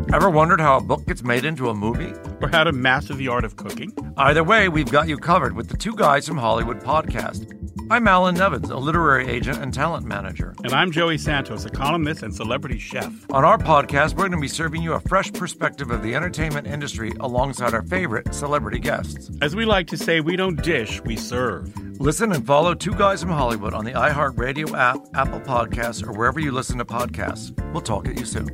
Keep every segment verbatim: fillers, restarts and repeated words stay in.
Ever wondered how a book gets made into a movie? Or how to master the art of cooking? Either way, we've got you covered with the Two Guys from Hollywood podcast. I'm Alan Nevins, a literary agent and talent manager. And I'm Joey Santos, a columnist and celebrity chef. On our podcast, we're going to be serving you a fresh perspective of the entertainment industry alongside our favorite celebrity guests. As we like to say, we don't dish, we serve. Listen and follow Two Guys from Hollywood on the iHeartRadio app, Apple Podcasts, or wherever you listen to podcasts. We'll talk at you soon.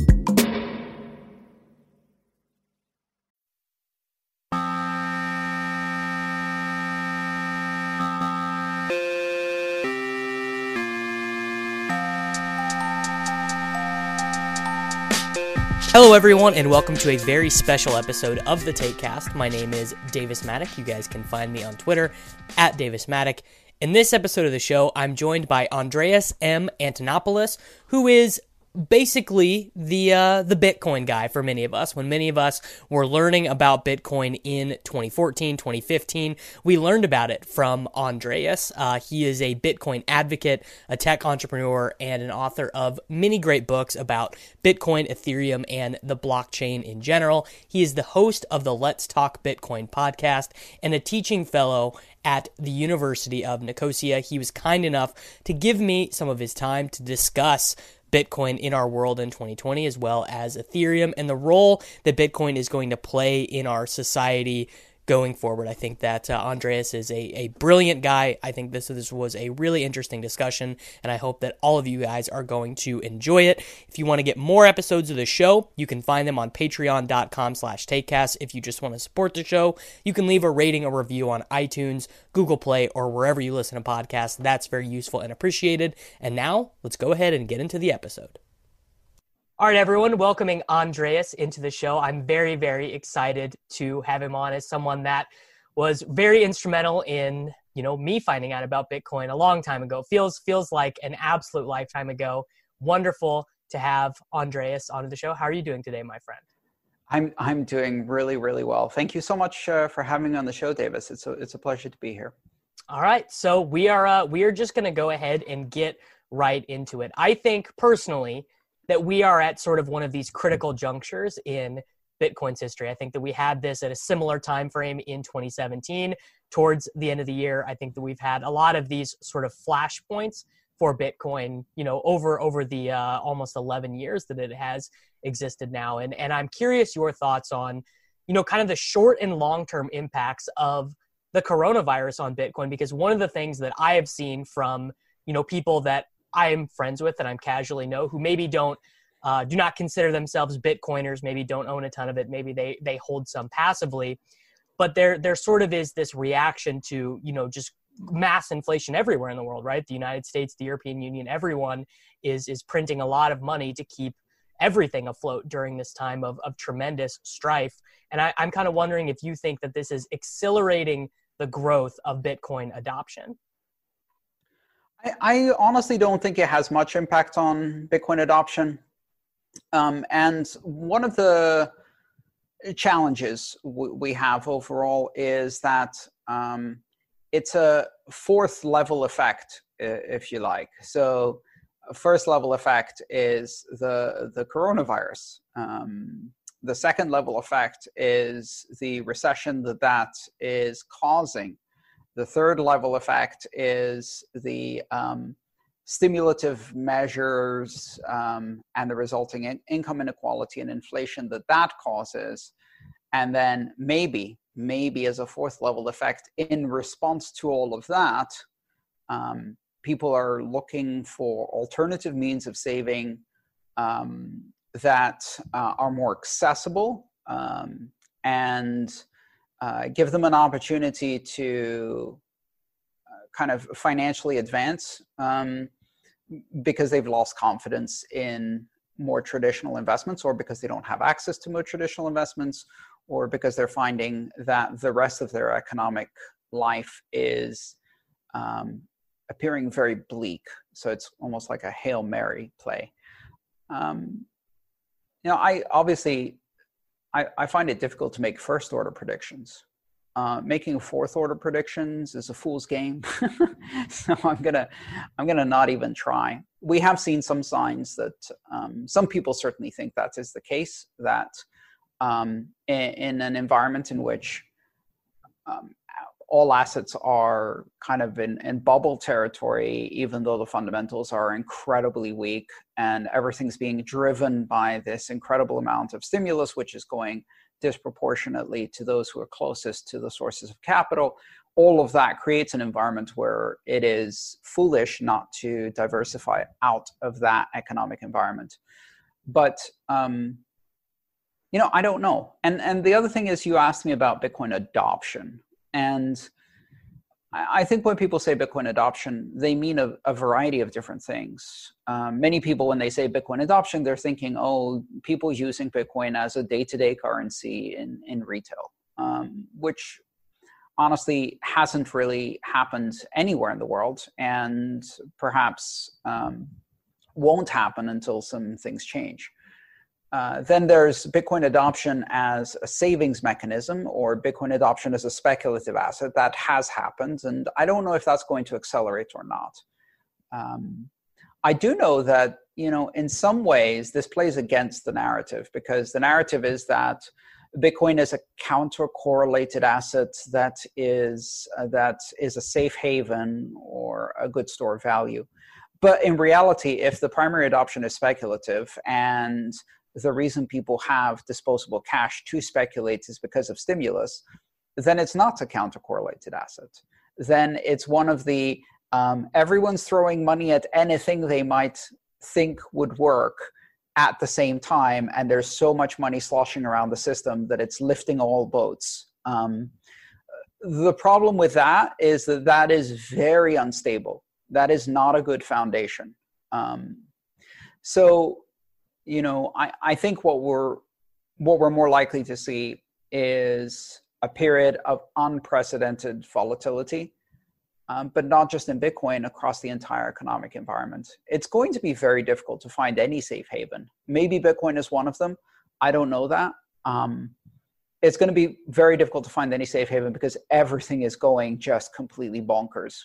Hello everyone, and welcome to a very special episode of the TakeCast. My name is Davis Maddock. You guys can find me on Twitter at Davis Maddock. In this episode of the show, I'm joined by Andreas M. Antonopoulos, who is basically the uh, the Bitcoin guy for many of us. When many of us were learning about Bitcoin in twenty fourteen, twenty fifteen, we learned about it from Andreas. Uh, he is a Bitcoin advocate, a tech entrepreneur, and an author of many great books about Bitcoin, Ethereum, and the blockchain in general. He is the host of the Let's Talk Bitcoin podcast and a teaching fellow at the University of Nicosia. He was kind enough to give me some of his time to discuss Bitcoin in our world in twenty twenty, as well as Ethereum and the role that Bitcoin is going to play in our society going forward. I think that uh, Andreas is a, a brilliant guy. I think this, this was a really interesting discussion, and I hope that all of you guys are going to enjoy it. If you want to get more episodes of the show, you can find them on patreon.com slash takecast. If you just want to support the show, you can leave a rating or review on iTunes, Google Play, or wherever you listen to podcasts. That's very useful and appreciated. And now, let's go ahead and get into the episode. All right, everyone, welcoming Andreas into the show. I'm very, very excited to have him on as someone that was very instrumental in, you know, me finding out about Bitcoin a long time ago. Feels feels like an absolute lifetime ago. Wonderful to have Andreas onto the show. How are you doing today, my friend? I'm I'm doing really, really well. Thank you so much uh, for having me on the show, Davis. It's a it's a pleasure to be here. All right, so we are uh, we are just going to go ahead and get right into it. I think personally that we are at sort of one of these critical junctures in Bitcoin's history. I think that we had this at a similar time frame in twenty seventeen. Towards the end of the year, I think that we've had a lot of these sort of flashpoints for Bitcoin, you know, over over the uh, almost eleven years that it has existed now. And and I'm curious your thoughts on, you know, kind of the short and long-term impacts of the coronavirus on Bitcoin, because one of the things that I have seen from, you know, people that I'm friends with and I'm casually know who maybe don't, uh, do not consider themselves Bitcoiners, maybe don't own a ton of it, maybe they they hold some passively, but there there sort of is this reaction to, you know, just mass inflation everywhere in the world, right? The United States, the European Union, everyone is is printing a lot of money to keep everything afloat during this time of, of tremendous strife. And I, I'm kind of wondering if you think that this is accelerating the growth of Bitcoin adoption. I honestly don't think it has much impact on Bitcoin adoption. Um, and one of the challenges w- we have overall is that um, it's a fourth level effect, if you like. So a first level effect is the, the coronavirus. Um, the second level effect is the recession that that is causing. The third level effect is the um, stimulative measures um, and the resulting in income inequality and inflation that that causes. And then maybe, maybe as a fourth level effect, in response to all of that, um, people are looking for alternative means of saving um, that uh, are more accessible um, and Uh, give them an opportunity to uh, kind of financially advance um, because they've lost confidence in more traditional investments, or because they don't have access to more traditional investments, or because they're finding that the rest of their economic life is um, appearing very bleak. So it's almost like a Hail Mary play. Um, you know, I obviously, I, I find it difficult to make first order predictions. uh, making fourth order predictions is a fool's game. So I'm gonna, I'm gonna not even try. We have seen some signs that um, some people certainly think that is the case, that um, in, in an environment in which um, all assets are kind of in, in bubble territory, even though the fundamentals are incredibly weak and everything's being driven by this incredible amount of stimulus, which is going disproportionately to those who are closest to the sources of capital. All of that creates an environment where it is foolish not to diversify out of that economic environment. But, um, you know, I don't know. And, and the other thing is, you asked me about Bitcoin adoption. And I think when people say Bitcoin adoption, they mean a, a variety of different things. Um, many people, when they say Bitcoin adoption, they're thinking, oh, people using Bitcoin as a day-to-day currency in, in retail, um, which honestly hasn't really happened anywhere in the world, and perhaps um, won't happen until some things change. Uh, then there's Bitcoin adoption as a savings mechanism, or Bitcoin adoption as a speculative asset. That has happened, and I don't know if that's going to accelerate or not. Um, I do know that, you know, in some ways this plays against the narrative, because the narrative is that Bitcoin is a counter-correlated asset that is uh, that is a safe haven or a good store of value. But in reality, if the primary adoption is speculative, and the reason people have disposable cash to speculate is because of stimulus, then it's not a counter-correlated asset. Then it's one of the, um, everyone's throwing money at anything they might think would work at the same time, and there's so much money sloshing around the system that it's lifting all boats. Um, the problem with that is that that is very unstable. That is not a good foundation. Um, so, you know, I, I think what we're what we're more likely to see is a period of unprecedented volatility, um, but not just in Bitcoin, across the entire economic environment. It's going to be very difficult to find any safe haven. Maybe Bitcoin is one of them. I don't know that. Um, it's going to be very difficult to find any safe haven because everything is going just completely bonkers.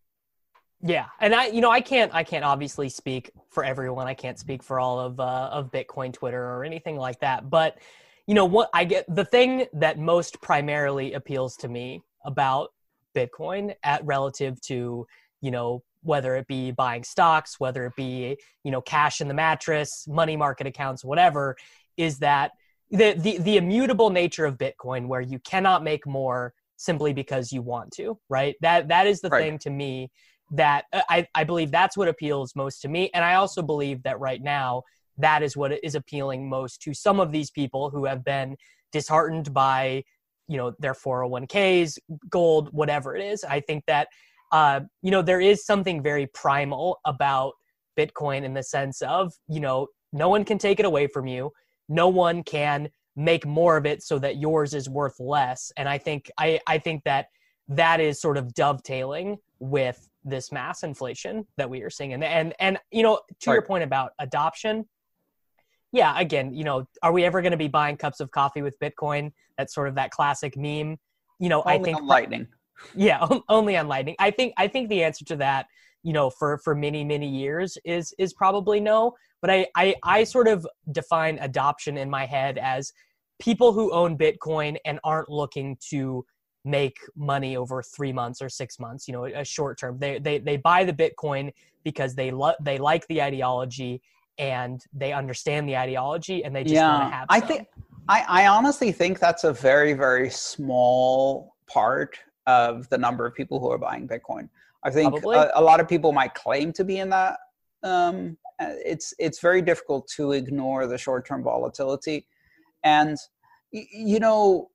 Yeah, and I, you know, I can't, I can't obviously speak for everyone. I can't speak for all of uh, of Bitcoin Twitter or anything like that. But, you know, what I get, the thing that most primarily appeals to me about Bitcoin at relative to, you know, whether it be buying stocks, whether it be, you know, cash in the mattress, money market accounts, whatever, is that the the the immutable nature of Bitcoin, where you cannot make more simply because you want to, right? That that is the Right. thing to me. That I, I believe that's what appeals most to me. And I also believe that right now, that is what is appealing most to some of these people who have been disheartened by, you know, their four oh one k's, gold, whatever it is. I think that, uh, you know, there is something very primal about Bitcoin in the sense of, you know, no one can take it away from you. No one can make more of it so that yours is worth less. And I think, I, I think that that is sort of dovetailing with this mass inflation that we are seeing. And, and, and you know, to Right. your point about adoption, yeah, again, you know, are we ever going to be buying cups of coffee with Bitcoin? That's sort of that classic meme. You know, Only I think on Lightning. yeah, only on Lightning. I think I think the answer to that, you know, for for many many years is is probably no. But I I, I sort of define adoption in my head as people who own Bitcoin and aren't looking to make money over three months or six months. You know, a short term. They they they buy the Bitcoin because they lo- they like the ideology and they understand the ideology and they just Yeah, want to have. I some. think I, I honestly think that's a very, very small part of the number of people who are buying Bitcoin. I think Probably. a, a lot of people might claim to be in that. Um, uh, it's it's very difficult to ignore the short-term volatility, and y- you know,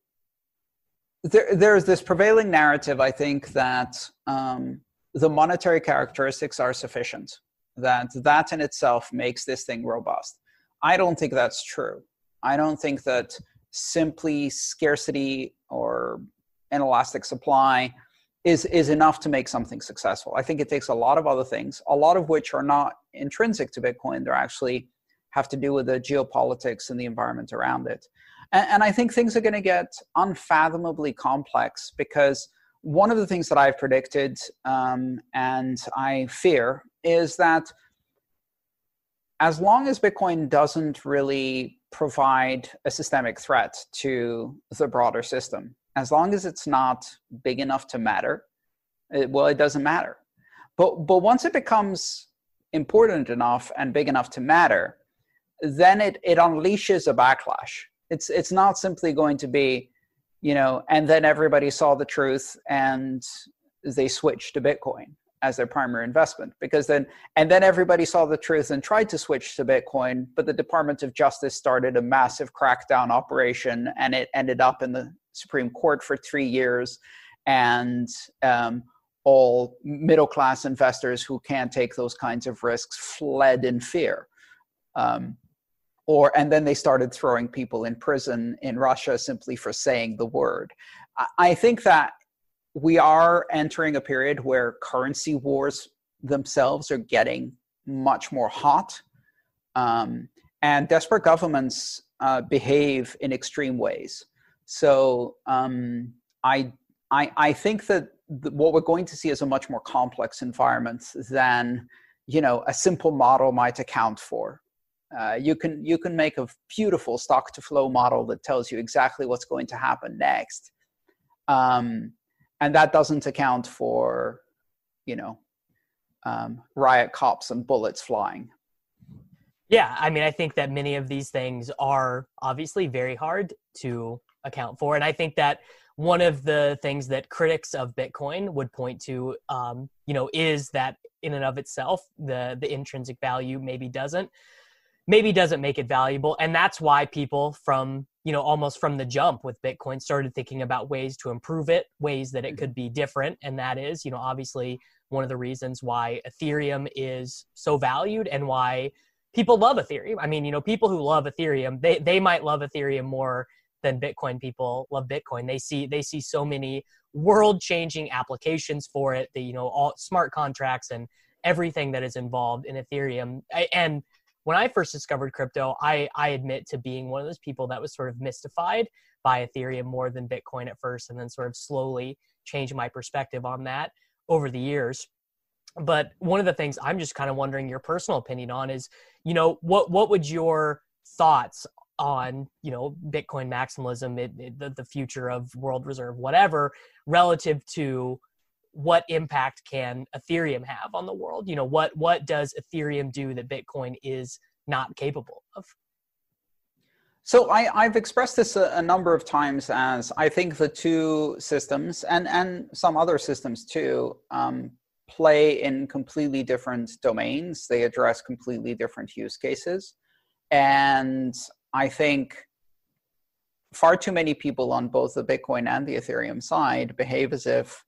there there's this prevailing narrative. I think that um, the monetary characteristics are sufficient. That that in itself makes this thing robust. I don't think that's true. I don't think that simply scarcity or inelastic supply is, is enough to make something successful. I think it takes a lot of other things, a lot of which are not intrinsic to Bitcoin. They're actually have to do with the geopolitics and the environment around it. And, and I think things are going to get unfathomably complex, because one of the things that I've predicted um, and I fear is that as long as Bitcoin doesn't really provide a systemic threat to the broader system, as long as it's not big enough to matter, it, well, it doesn't matter. But but once it becomes important enough and big enough to matter, then it, it unleashes a backlash. It's it's not simply going to be, you know, and then everybody saw the truth and they switched to Bitcoin as their primary investment, because then, and then everybody saw the truth and tried to switch to Bitcoin, but the Department of Justice started a massive crackdown operation and it ended up in the Supreme Court for three years. And um, all middle-class investors who can't take those kinds of risks fled in fear. Um, or, and then they started throwing people in prison in Russia simply for saying the word. I, I think that we are entering a period where currency wars themselves are getting much more hot, um, and desperate governments uh, behave in extreme ways. So um, I, I, I think that th- what we're going to see is a much more complex environment than, you know, a simple model might account for. Uh, you can you can make a beautiful stock to flow model that tells you exactly what's going to happen next. Um, And that doesn't account for, you know, um, riot cops and bullets flying. Yeah, I mean, I think that many of these things are obviously very hard to account for. And I think that one of the things that critics of Bitcoin would point to, um, you know, is that in and of itself, the the intrinsic value maybe doesn't, maybe doesn't make it valuable. And that's why people from, you know, almost from the jump with Bitcoin started thinking about ways to improve it, ways that it could be different. And that is, you know, obviously one of the reasons why Ethereum is so valued and why people love Ethereum. I mean, you know, people who love Ethereum, they, they might love Ethereum more than Bitcoin people love Bitcoin. They see, they see so many world-changing applications for it, the, you know, all smart contracts and everything that is involved in Ethereum. And when I first discovered crypto, I, I admit to being one of those people that was sort of mystified by Ethereum more than Bitcoin at first, and then sort of slowly changed my perspective on that over the years. But one of the things I'm just kind of wondering your personal opinion on is, you know, what what would your thoughts on, you know, Bitcoin maximalism, it, it, the, the future of world reserve, whatever, relative to what impact can Ethereum have on the world? You know, what what does Ethereum do that Bitcoin is not capable of? So I, I've expressed this a, a number of times as I think the two systems, and, and some other systems too, um, play in completely different domains. They address completely different use cases. And I think far too many people on both the Bitcoin and the Ethereum side behave as if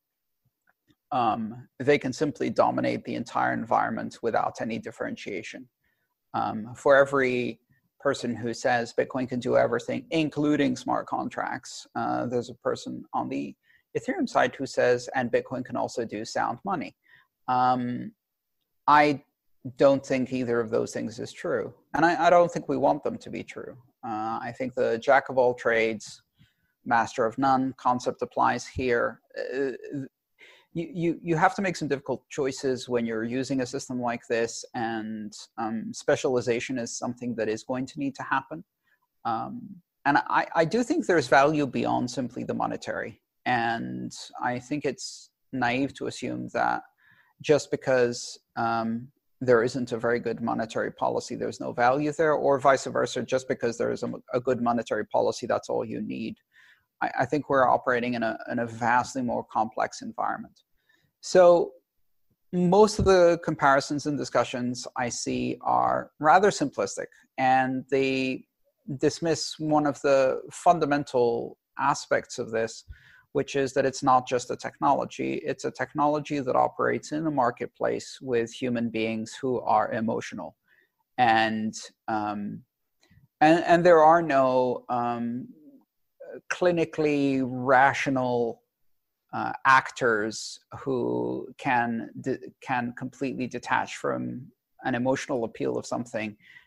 Um, they can simply dominate the entire environment without any differentiation. Um, for every person who says Bitcoin can do everything, including smart contracts, uh, there's a person on the Ethereum side who says, and Bitcoin can also do sound money. Um, I don't think either of those things is true. And I, I don't think we want them to be true. Uh, I think the jack of all trades, master of none concept applies here. Uh, You, you, you have to make some difficult choices when you're using a system like this, and um, specialization is something that is going to need to happen. Um, and I, I do think there's value beyond simply the monetary. And I think it's naive to assume that just because um, there isn't a very good monetary policy, there's no value there, or vice versa, just because there is a, a good monetary policy, that's all you need. I, I think we're operating in a, in a vastly more complex environment. So most of the comparisons and discussions I see are rather simplistic, and they dismiss one of the fundamental aspects of this, which is that it's not just a technology. It's a technology that operates in a marketplace with human beings who are emotional. And, um, and, and there are no um, clinically rational uh, actors who can, de- can completely detach from an emotional appeal of something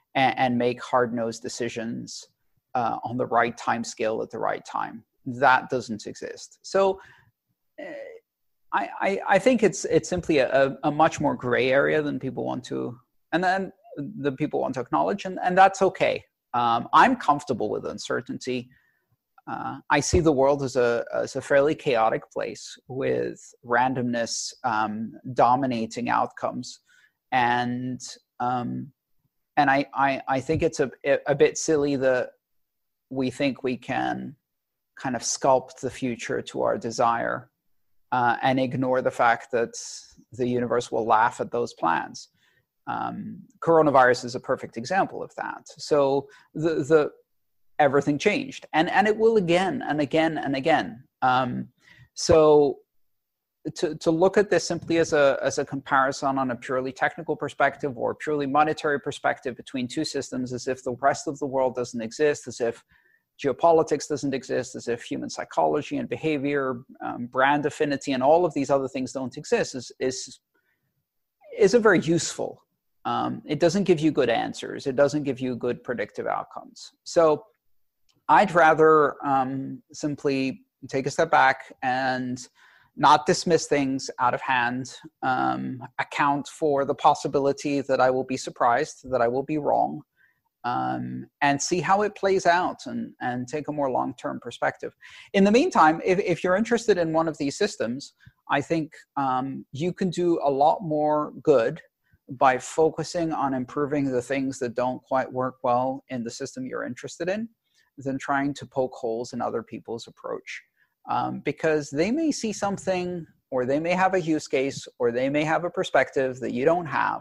and, and make hard-nosed decisions uh, on the right time scale at the right time. That doesn't exist. So uh, I, I, I think it's it's simply a, a much more gray area than people want to, and then the people want to acknowledge, and, and that's okay. Um, I'm comfortable with uncertainty. Uh, I see the world as a as a fairly chaotic place with randomness um, dominating outcomes, and um, and I, I I think it's a a bit silly that we think we can kind of sculpt the future to our desire uh, and ignore the fact that the universe will laugh at those plans. Um, coronavirus is a perfect example of that. So the the everything changed, and and it will again and again and again. Um, so to to look at this simply as a as a comparison on a purely technical perspective or purely monetary perspective between two systems, as if the rest of the world doesn't exist, as if geopolitics doesn't exist, as if human psychology and behavior, um, brand affinity, and all of these other things don't exist, is is isn't very useful. Um, it doesn't give you good answers. It doesn't give you good predictive outcomes. So I'd rather um, simply take a step back and not dismiss things out of hand, um, account for the possibility that I will be surprised, that I will be wrong, um, and see how it plays out, and, and take a more long-term perspective. In the meantime, if, if you're interested in one of these systems, I think um, you can do a lot more good by focusing on improving the things that don't quite work well in the system you're interested in, than trying to poke holes in other people's approach. Um, because they may see something, or they may have a use case, or they may have a perspective that you don't have.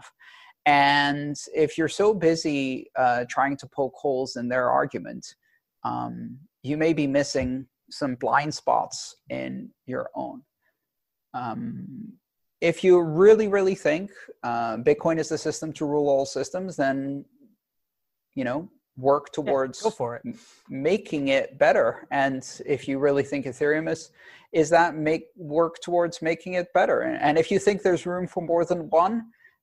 And if you're so busy uh, trying to poke holes in their argument, um, you may be missing some blind spots in your own. Um, if you really, really think uh, Bitcoin is the system to rule all systems, then, you know, work towards yeah, go for it. making it better. And if you really think Ethereum is, is that make work towards making it better. And, and if you think there's room for more than one,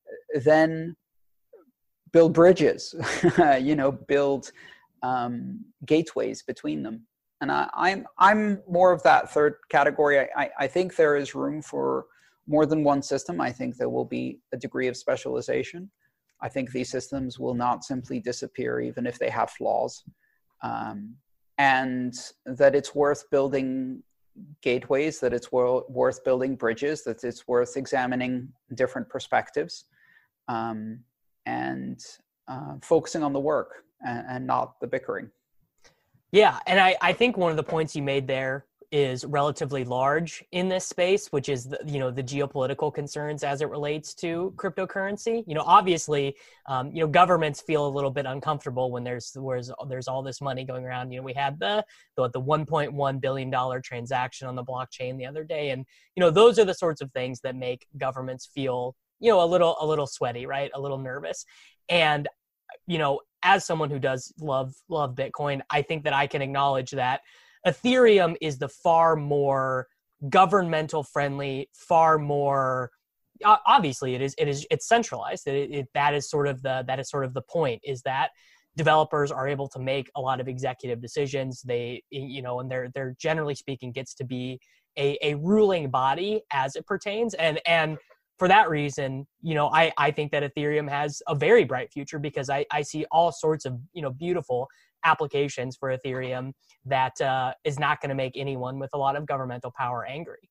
then build bridges, you know, build um, gateways between them. And I, I'm I'm more of that third category. I, I, I think there is room for more than one system. I think there will be a degree of specialization. I think these systems will not simply disappear, even if they have flaws, um, and that it's worth building gateways, that it's wor- worth building bridges, that it's worth examining different perspectives, um, and uh, focusing on the work and, and not the bickering. Yeah, and I, I think one of the points you made there is relatively large in this space, which is the, you know, the geopolitical concerns as it relates to cryptocurrency. You know, obviously, um, you know, governments feel a little bit uncomfortable when there's where's there's all this money going around. You know, we had the the, the one point one billion dollars transaction on the blockchain the other day, and you know, those are the sorts of things that make governments feel, you know, a little a little sweaty, right, a little nervous. And you know, as someone who does love love Bitcoin, I think that I can acknowledge that Ethereum is the far more governmental friendly, far more, obviously it is, it is, it's centralized. It, it, that is sort of the, that is sort of the point, is that developers are able to make a lot of executive decisions. They, you know, and they're, they're generally speaking gets to be a, a ruling body as it pertains. And, and for that reason, you know, I, I think that Ethereum has a very bright future, because I, I see all sorts of, you know, beautiful applications for Ethereum that uh, is not going to make anyone with a lot of governmental power angry.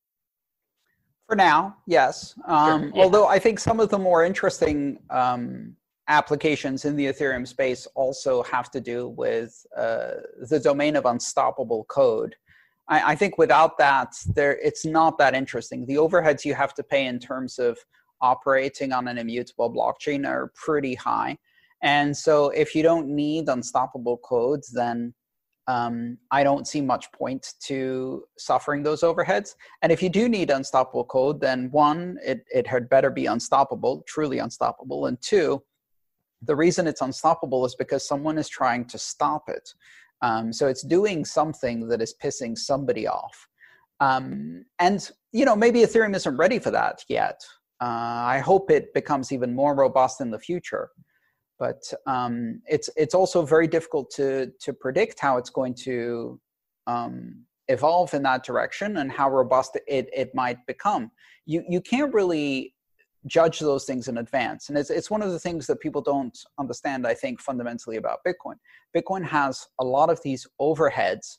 For now, yes. Um, Sure. Yeah. Although I think some of the more interesting um, applications in the Ethereum space also have to do with uh, the domain of unstoppable code. I, I think without that, there it's not that interesting. The overheads you have to pay in terms of operating on an immutable blockchain are pretty high. And so if you don't need unstoppable codes, then um, I don't see much point to suffering those overheads. And if you do need unstoppable code, then one, it, it had better be unstoppable, truly unstoppable. And two, the reason it's unstoppable is because someone is trying to stop it. Um, so it's doing something that is pissing somebody off. Um, and, you know, maybe Ethereum isn't ready for that yet. Uh, I hope it becomes even more robust in the future. but um, it's it's also very difficult to to predict how it's going to um, evolve in that direction and how robust it it might become. You you can't really judge those things in advance, and it's it's one of the things that people don't understand, I think, fundamentally about Bitcoin. Bitcoin has a lot of these overheads,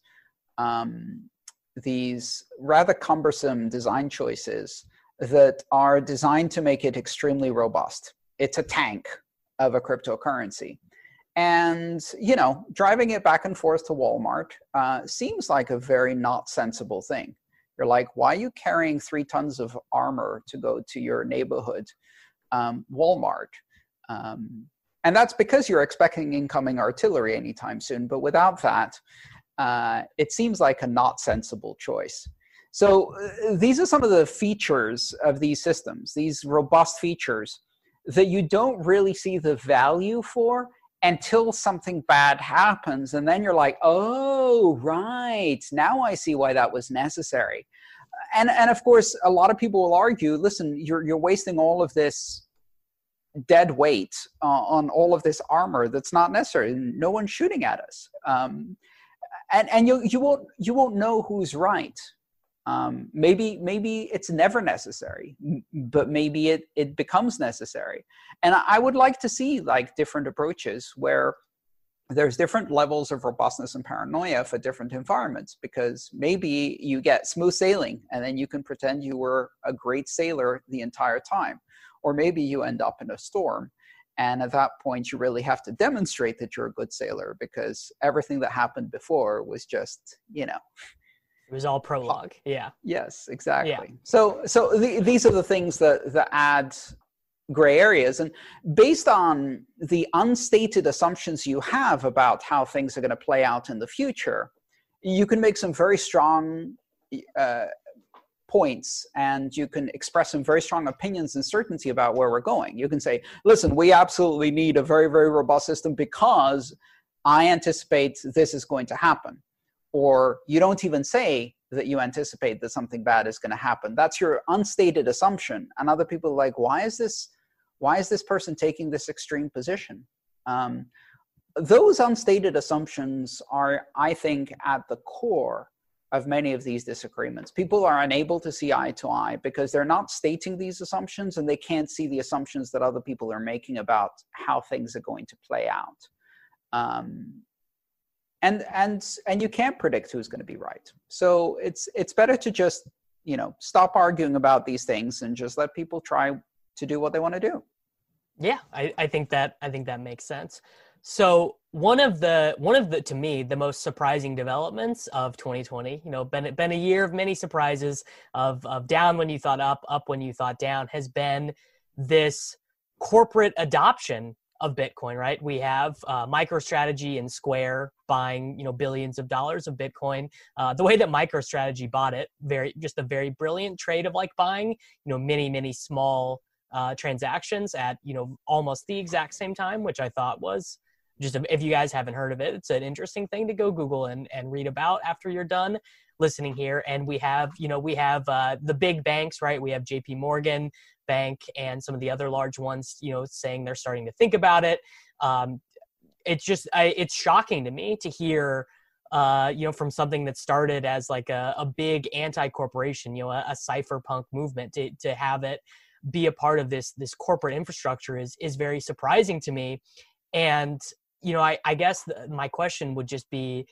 um, these rather cumbersome design choices that are designed to make it extremely robust. It's a tank of a cryptocurrency. And, you know, driving it back and forth to Walmart uh, seems like a very not sensible thing. You're like, why are you carrying three tons of armor to go to your neighborhood um, Walmart? Um, and that's because you're expecting incoming artillery anytime soon. But without that, uh, it seems like a not sensible choice. So uh, these are some of the features of these systems, these robust features that you don't really see the value for until something bad happens. And then you're like, oh, right, now I see why that was necessary. And, and of course, a lot of people will argue, listen, you're, you're wasting all of this dead weight uh, on all of this armor that's not necessary. No one's shooting at us. Um, and and you, you, won't, you won't know who's right. Um, maybe maybe it's never necessary, but maybe it, it becomes necessary. And I would like to see like different approaches where there's different levels of robustness and paranoia for different environments, because maybe you get smooth sailing and then you can pretend you were a great sailor the entire time. Or maybe you end up in a storm. And at that point, you really have to demonstrate that you're a good sailor, because everything that happened before was just, you know, it was all prologue. Yeah. Yes, exactly. Yeah. So, so the, these are the things that, that add gray areas. And based on the unstated assumptions you have about how things are going to play out in the future, you can make some very strong uh, points, and you can express some very strong opinions and certainty about where we're going. You can say, listen, we absolutely need a very, very robust system because I anticipate this is going to happen. Or you don't even say that you anticipate that something bad is going to happen. That's your unstated assumption. And other people are like, why is this, why is this person taking this extreme position? Um, those unstated assumptions are, I think, at the core of many of these disagreements. People are unable to see eye to eye because they're not stating these assumptions, and they can't see the assumptions that other people are making about how things are going to play out. Um, And and and you can't predict who's going to be right. So it's it's better to just, you know, stop arguing about these things and just let people try to do what they want to do. Yeah, I, I think that I think that makes sense. So one of the one of the to me the most surprising developments of twenty twenty, you know, been been a year of many surprises, of of down when you thought up, up when you thought down, has been this corporate adoption of Bitcoin, right? We have uh, MicroStrategy and Square buying, you know, billions of dollars of Bitcoin. Uh, the way that MicroStrategy bought it, very, just a very brilliant trade of like buying, you know, many, many small uh, transactions at, you know, almost the exact same time, which I thought was just, a, if you guys haven't heard of it, it's an interesting thing to go Google and, and read about after you're done listening here. And we have, you know, we have uh, the big banks, right? We have J P Morgan Bank and some of the other large ones, you know, saying they're starting to think about it. Um, it's just, I, it's shocking to me to hear, uh, you know, from something that started as like a, a big anti-corporation, you know, a, a cypherpunk movement, to, to have it be a part of this, this corporate infrastructure is, is very surprising to me. And, you know, I, I guess the, my question would just be,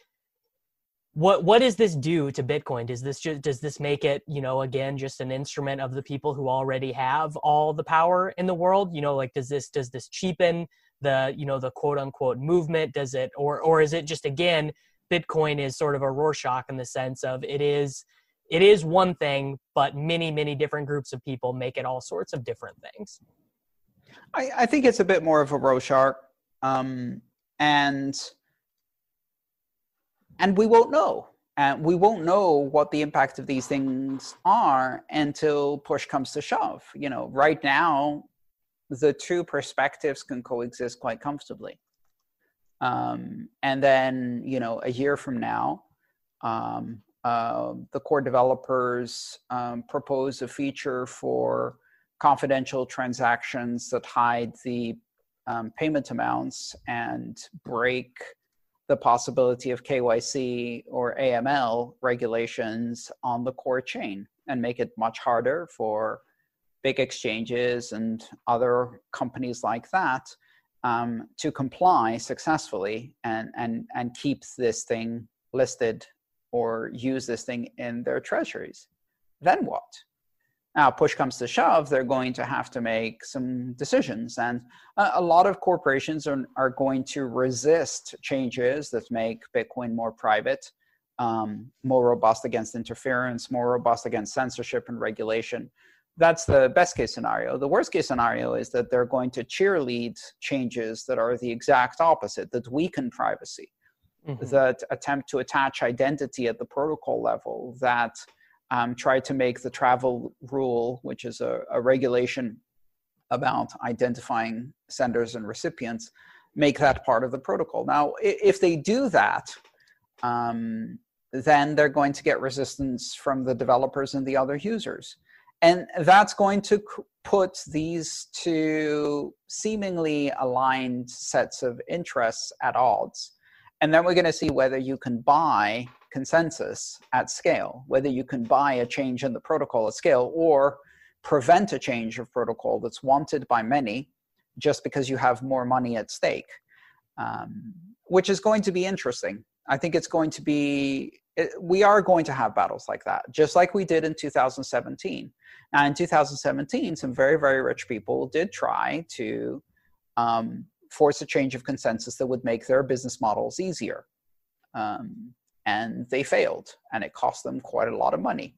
What what does this do to Bitcoin? Does this just, does this make it, you know, again, just an instrument of the people who already have all the power in the world? You know, like, does this does this cheapen the, you know, the quote unquote movement? Does it, or or is it just, again, Bitcoin is sort of a Rorschach in the sense of it is it is one thing, but many, many different groups of people make it all sorts of different things. I, I think it's a bit more of a Rorschach, um, and And we won't know. And we won't know what the impact of these things are until push comes to shove. You know, right now, the two perspectives can coexist quite comfortably. Um, and then, you know, a year from now, um, uh, the core developers um, propose a feature for confidential transactions that hide the um, payment amounts and break the possibility of K Y C or A M L regulations on the core chain and make it much harder for big exchanges and other companies like that um, to comply successfully and, and, and keep this thing listed or use this thing in their treasuries. Then what? Now, push comes to shove, they're going to have to make some decisions. And a, a lot of corporations are, are going to resist changes that make Bitcoin more private, um, more robust against interference, more robust against censorship and regulation. That's the best case scenario. The worst case scenario is that they're going to cheerlead changes that are the exact opposite, that weaken privacy, mm-hmm. that attempt to attach identity at the protocol level, that Um, try to make the travel rule, which is a, a regulation about identifying senders and recipients, make that part of the protocol. Now, if they do that, um, then they're going to get resistance from the developers and the other users. And that's going to put these two seemingly aligned sets of interests at odds. And then we're going to see whether you can buy consensus at scale, whether you can buy a change in the protocol at scale or prevent a change of protocol that's wanted by many just because you have more money at stake, um, which is going to be interesting. I think it's going to be, it, we are going to have battles like that, just like we did in two thousand seventeen. Now, in two thousand seventeen, some very, very rich people did try to um, force a change of consensus that would make their business models easier. Um, and they failed, and it cost them quite a lot of money.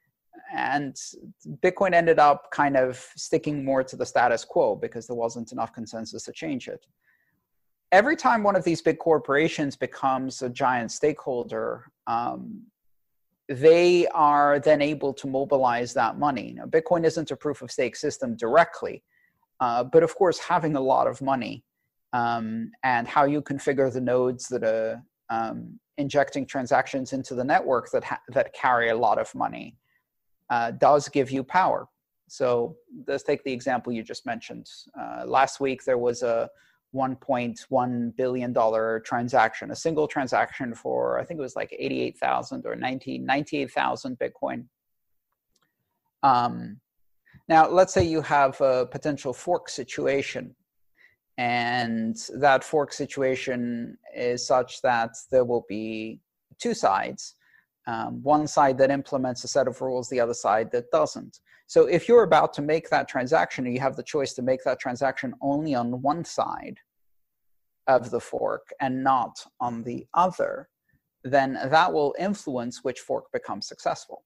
And Bitcoin ended up kind of sticking more to the status quo because there wasn't enough consensus to change it. Every time one of these big corporations becomes a giant stakeholder, um, they are then able to mobilize that money. Now, Bitcoin isn't a proof of stake system directly, uh, but of course, having a lot of money um, and how you configure the nodes that are um, injecting transactions into the network that ha that carry a lot of money uh, does give you power. So let's take the example you just mentioned. Uh, last week, there was a one point one billion dollar transaction, a single transaction for, I think it was like eighty-eight thousand or ninety-eight thousand Bitcoin. Um, now, let's say you have a potential fork situation, and that fork situation is such that there will be two sides, um, one side that implements a set of rules, the other side that doesn't. So if you're about to make that transaction, and you have the choice to make that transaction only on one side of the fork and not on the other, then that will influence which fork becomes successful.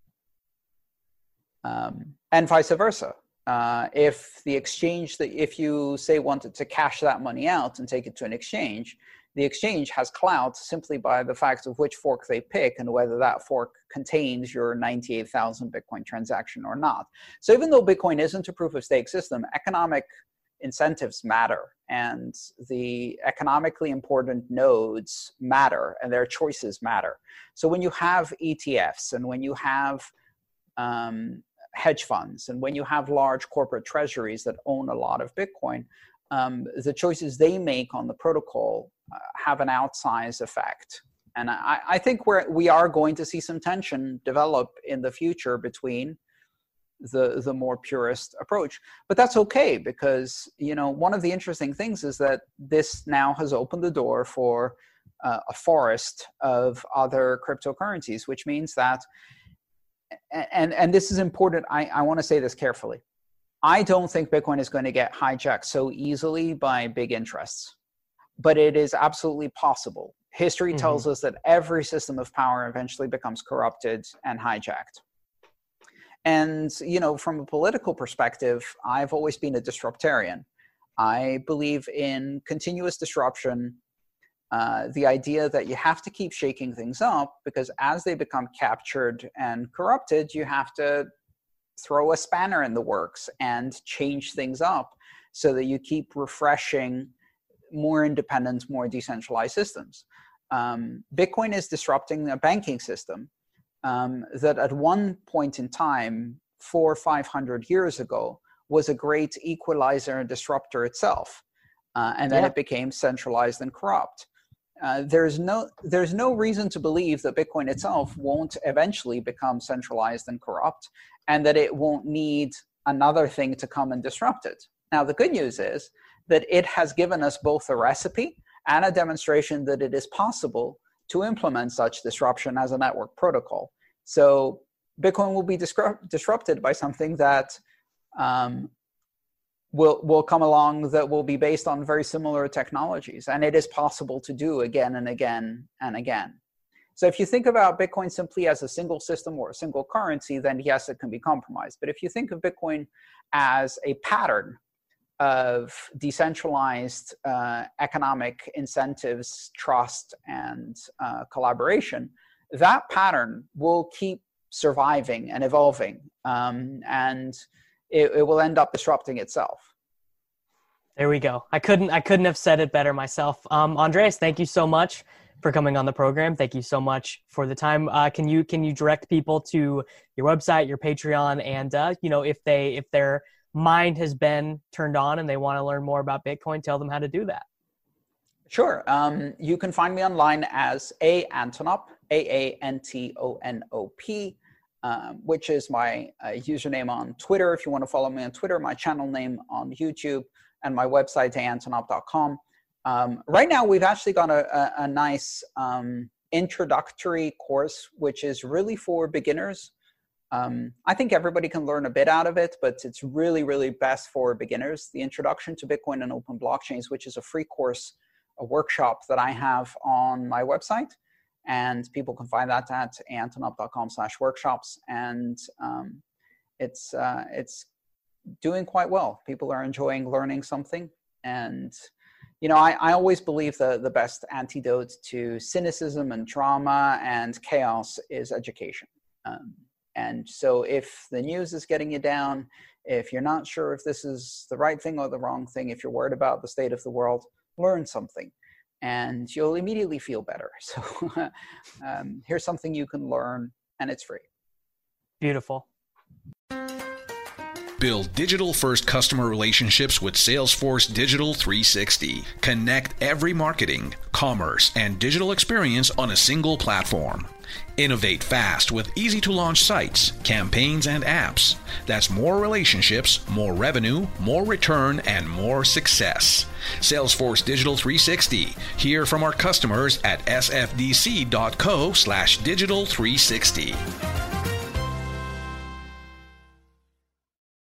Um, and vice versa. Uh, if the exchange, that if you say wanted to cash that money out and take it to an exchange, the exchange has clout simply by the fact of which fork they pick and whether that fork contains your ninety-eight thousand Bitcoin transaction or not. So even though Bitcoin isn't a proof of stake system, economic incentives matter, and the economically important nodes matter, and their choices matter. So when you have E T Fs and when you have um, hedge funds and when you have large corporate treasuries that own a lot of Bitcoin, um, the choices they make on the protocol uh, have an outsized effect. And I, I think we're, we are going to see some tension develop in the future between the, the more purist approach. But that's okay, because, you know, one of the interesting things is that this now has opened the door for uh, a forest of other cryptocurrencies, which means that, and, and this is important, I, I want to say this carefully. I don't think Bitcoin is going to get hijacked so easily by big interests, but it is absolutely possible. History mm-hmm. tells us that every system of power eventually becomes corrupted and hijacked. And, you know, from a political perspective, I've always been a disruptarian. I believe in continuous disruption, uh, the idea that you have to keep shaking things up, because as they become captured and corrupted, you have to throw a spanner in the works and change things up so that you keep refreshing more independent, more decentralized systems. Um, Bitcoin is disrupting a banking system um, that at one point in time, four or five hundred years ago, was a great equalizer and disruptor itself. uh, and then Yeah. it became centralized and corrupt. Uh, there's no there's no reason to believe that Bitcoin itself won't eventually become centralized and corrupt, and that it won't need another thing to come and disrupt it. Now, the good news is that it has given us both a recipe and a demonstration that it is possible to implement such disruption as a network protocol. So Bitcoin will be disrupt, disrupted by something that um, will will come along that will be based on very similar technologies, and it is possible to do again and again and again. So if you think about Bitcoin simply as a single system or a single currency, then yes, it can be compromised. But if you think of Bitcoin as a pattern of decentralized uh, economic incentives, trust, and uh, collaboration, that pattern will keep surviving and evolving, um, and it, it will end up disrupting itself. There we go. I couldn't I couldn't have said it better myself. Um, Andreas, thank you so much for coming on the program. Thank you so much for the time. Uh, can you can you direct people to your website, your Patreon, and uh, you know, if they if their mind has been turned on and they want to learn more about Bitcoin, tell them how to do that. Sure. Um, you can find me online as A Antonop, A A N T O N O P, um, which is my uh, username on Twitter. If you want to follow me on Twitter, my channel name on YouTube, and my website, a antonop dot com. Um, right now, we've actually got a, a, a nice um, introductory course, which is really for beginners. Um, I think everybody can learn a bit out of it, but it's really, really best for beginners. The Introduction to Bitcoin and Open Blockchains, which is a free course, a workshop that I have on my website. And people can find that at antonop dot com slash workshops. And um, it's, uh, it's doing quite well. People are enjoying learning something. And, you know, I, I always believe the, the best antidote to cynicism and trauma and chaos is education. Um, And so if the news is getting you down, if you're not sure if this is the right thing or the wrong thing, if you're worried about the state of the world, learn something and you'll immediately feel better. So um, here's something you can learn, and it's free. Beautiful. Build digital-first customer relationships with Salesforce Digital three sixty. Connect every marketing, commerce, and digital experience on a single platform. Innovate fast with easy-to-launch sites, campaigns, and apps. That's more relationships, more revenue, more return, and more success. Salesforce Digital three sixty. Hear from our customers at s f d c dot co slash digital three sixty.